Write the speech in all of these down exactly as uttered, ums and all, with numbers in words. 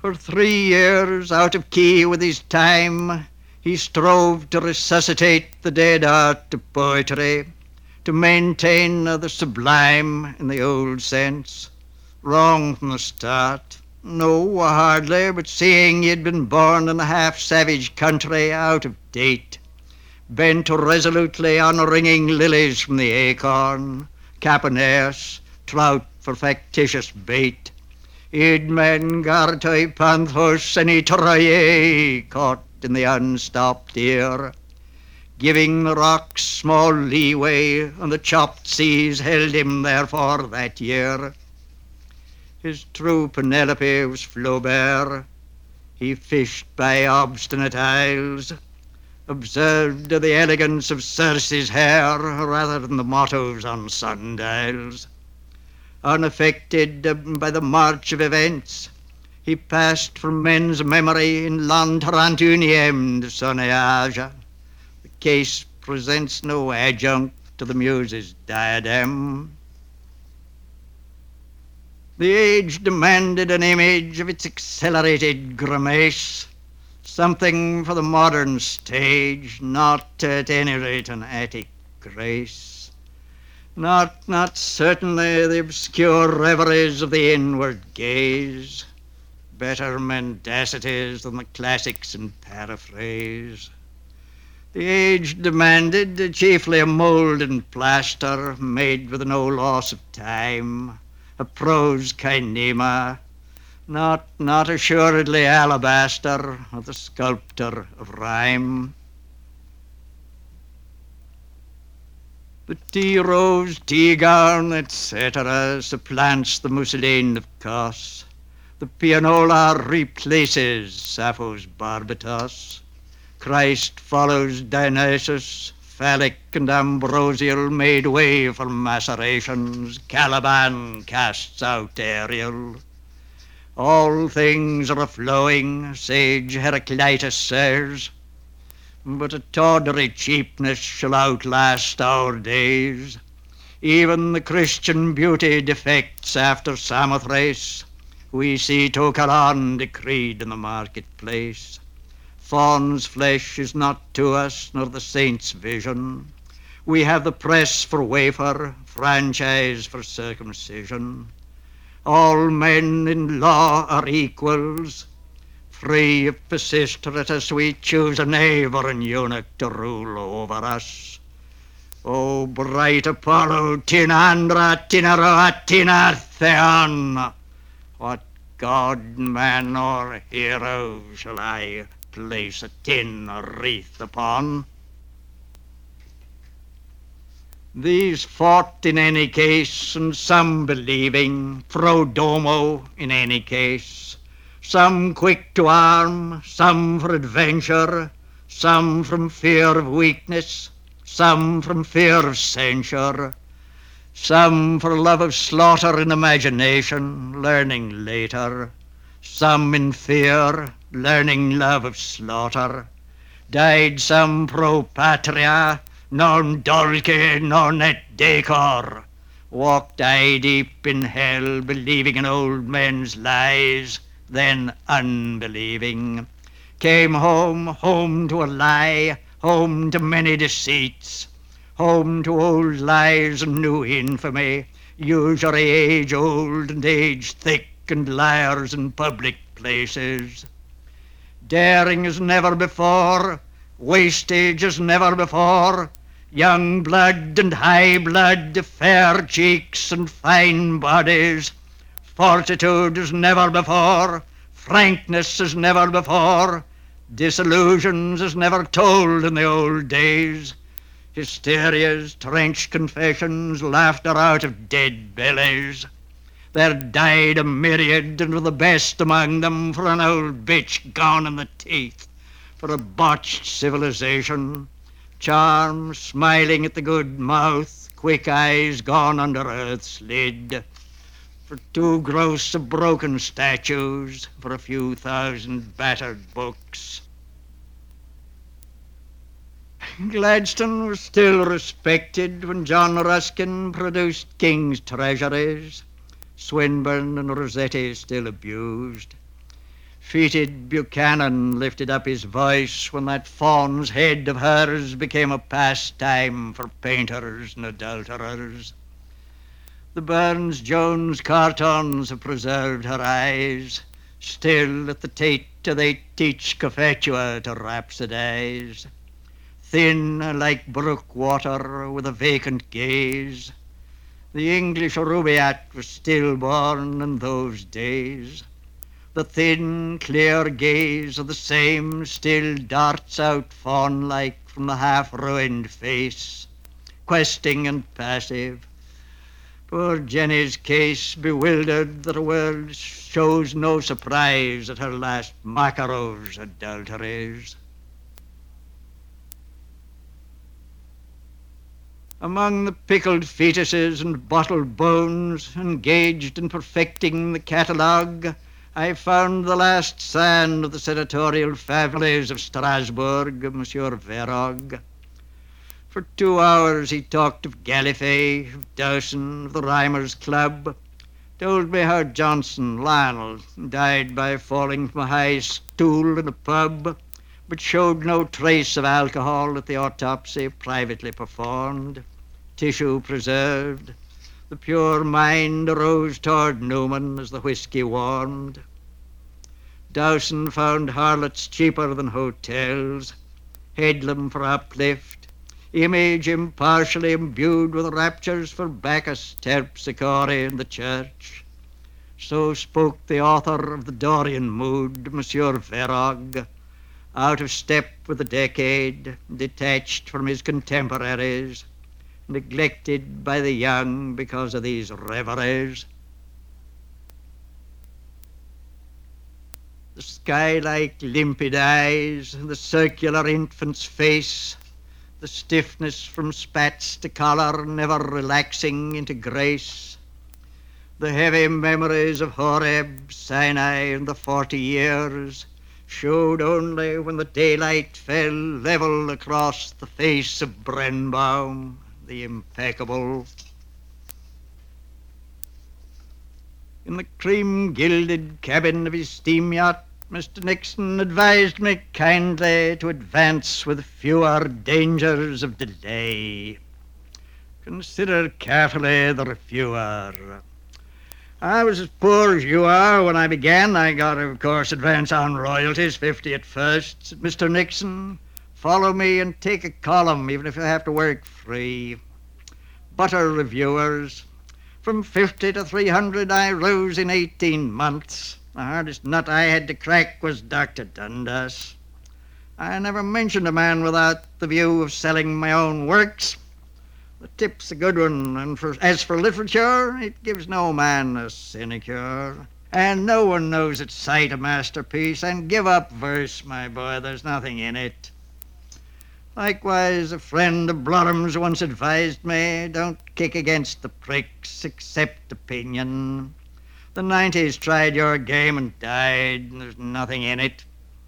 For three years, out of key with his time, he strove to resuscitate the dead art of poetry, to maintain the sublime in the old sense. Wrong from the start. No, hardly, but seeing he had been born in a half-savage country, out of date, bent resolutely on wringing lilies from the acorn, capaneus, trout for factitious bait, id men gartoi panthos and troye, caught in the unstopped ear, giving the rocks small leeway, and the chopped seas held him therefore that year. His true Penelope was Flaubert. He fished by obstinate isles, observed the elegance of Circe's hair rather than the mottos on sundials. Unaffected by the march of events, he passed from men's memory in l'entrantunième de sonneage. The case presents no adjunct to the muse's diadem. The age demanded an image of its accelerated grimace, something for the modern stage, not at any rate an Attic grace. Not, not certainly the obscure reveries of the inward gaze, better mendacities than the classics in paraphrase. The age demanded chiefly a mould and plaster made with no loss of time, a prose kinema, not, not assuredly alabaster, or the sculptor of rhyme. The tea rose, tea gown, et cetera supplants the mousseline of Cos. The pianola replaces Sappho's barbitos. Christ follows Dionysus, phallic and ambrosial made way for macerations. Caliban casts out Ariel. All things are a-flowing, sage Heraclitus says, but a tawdry cheapness shall outlast our days. Even the Christian beauty defects after Samothrace. We see Tocaron decreed in the marketplace. Fawn's flesh is not to us, nor the saint's vision. We have the press for wafer, franchise for circumcision. All men in law are equals. Free if Pisistratus we choose a knave or an eunuch to rule over us. O bright Apollo, Tinandra, Tinara, Tinartheon, what god, man, or hero shall I place a tin wreath upon? These fought in any case, and some believing, pro domo in any case, some quick to arm, some for adventure, some from fear of weakness, some from fear of censure, some for love of slaughter in imagination, learning later, some in fear, learning love of slaughter, died some pro patria, non dulce, non et decor, walked eye deep in hell, believing in old men's lies, then unbelieving, came home, home to a lie, home to many deceits, home to old lies and new infamy, usury age-old and age-thick, and liars in public places. Daring as never before, wastage as never before, young blood and high blood, fair cheeks and fine bodies, fortitude as never before, frankness as never before, disillusions as never told in the old days, hysterias, trench confessions, laughter out of dead bellies. There died a myriad, and were the best among them, for an old bitch gone in the teeth, for a botched civilization, charm smiling at the good mouth, quick eyes gone under earth's lid, for two gross of broken statues, for a few thousand battered books. Gladstone was still respected when John Ruskin produced King's Treasuries. Swinburne and Rossetti still abused. defeated Buchanan lifted up his voice when that fawn's head of hers became a pastime for painters and adulterers. The Burns-Jones cartons have preserved her eyes. Still at the Tate they teach Cophetua to rhapsodize. Thin like brook water with a vacant gaze, the English Rubaiyat was stillborn in those days. The thin, clear gaze of the same still darts out fawn-like from the half-ruined face, questing and passive. Poor Jenny's case, bewildered that the world shows no surprise at her last Makarov's adulteries. Among the pickled fetuses and bottled bones engaged in perfecting the catalogue, I found the last son of the senatorial families of Strasbourg, Monsieur Verog. For two hours he talked of Gallifey, of Dowson, of the Rhymers' Club, told me how Johnson, Lionel, died by falling from a high stool in a pub, but showed no trace of alcohol at the autopsy privately performed, tissue preserved. The pure mind arose toward Newman as the whiskey warmed. Dowson found harlots cheaper than hotels, Headlam for uplift, Image impartially imbued with raptures for Bacchus, Terpsichore, and the church. So spoke the author of the Dorian mood, Monsieur Verog, out of step with the decade, detached from his contemporaries, neglected by the young because of these reveries. The sky-like limpid eyes, the circular infant's face, the stiffness from spats to collar, never relaxing into grace, the heavy memories of Horeb, Sinai, and the forty years, showed only when the daylight fell level across the face of Brenbaum, the impeccable. In the cream-gilded cabin of his steam yacht, Mister Nixon advised me kindly to advance with fewer dangers of delay. Consider carefully the reviewer. I was as poor as you are when I began. I got, of course, advance on royalties, fifty at first, said Mister Nixon. Follow me and take a column, even if you have to work free. Butter reviewers. From fifty to three hundred I rose in eighteen months. The hardest nut I had to crack was Doctor Dundas. I never mentioned a man without the view of selling my own works. The tip's a good one, and for, as for literature, it gives no man a sinecure. And no one knows at sight a masterpiece, and give up verse, my boy, there's nothing in it. Likewise, a friend of Bloodham's once advised me, don't kick against the pricks, accept opinion. The nineties tried your game and died, and there's nothing in it.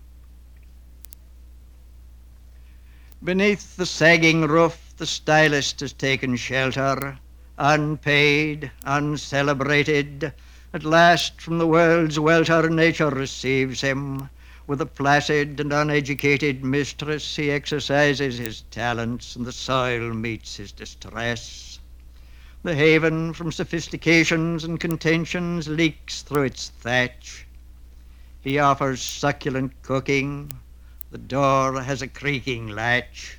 Beneath the sagging roof, the stylist has taken shelter, unpaid, uncelebrated. At last, from the world's welter, nature receives him. With a placid and uneducated mistress, he exercises his talents, and the soil meets his distress. The haven from sophistications and contentions leaks through its thatch. He offers succulent cooking. The door has a creaking latch.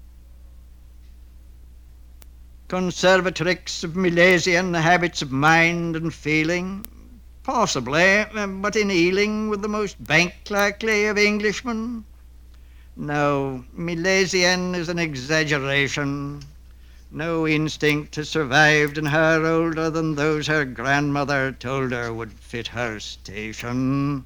Conservatrix of Milesian habits of mind and feeling, possibly, but in Ealing with the most bank-clerkly of Englishmen. No, Milesian is an exaggeration. No instinct has survived in her older than those her grandmother told her would fit her station.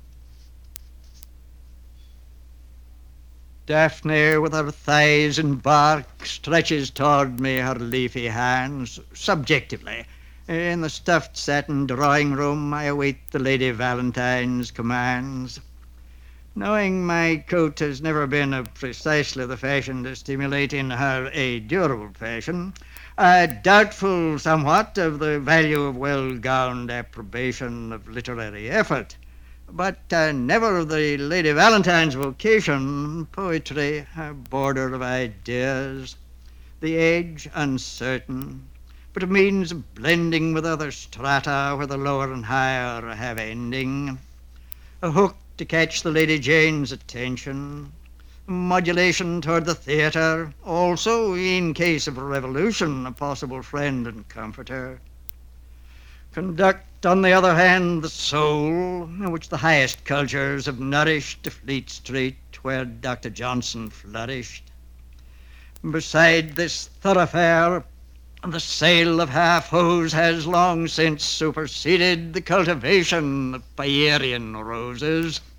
Daphne, with her thighs in bark, stretches toward me her leafy hands, subjectively. In the stuffed satin drawing-room, I await the Lady Valentine's commands. Knowing my coat has never been of precisely the fashion to stimulate in her a durable passion, uh, doubtful somewhat of the value of well-gowned approbation of literary effort, But uh, never the Lady Valentine's vocation, poetry, a border of ideas, the age uncertain, but it means blending with other strata where the lower and higher have ending, a hook to catch the Lady Jane's attention, modulation toward the theatre, also, in case of a revolution, a possible friend and comforter. Conduct, on the other hand, the soul, which the highest cultures have nourished to Fleet Street, where Doctor Johnson flourished. Beside this thoroughfare, the sale of half-hose has long since superseded the cultivation of Pierian roses.